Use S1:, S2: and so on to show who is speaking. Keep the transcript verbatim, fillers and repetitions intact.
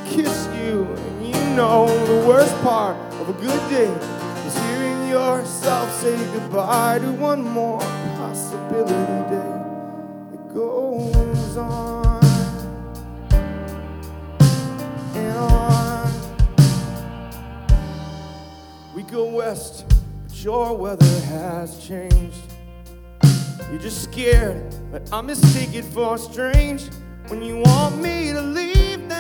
S1: kiss you. And you know the worst part of a good day is hearing yourself say goodbye to one more possibility day. It goes on and on. We go west, but your weather has changed. You're just scared, but I mistake it for strange when you want me to leave.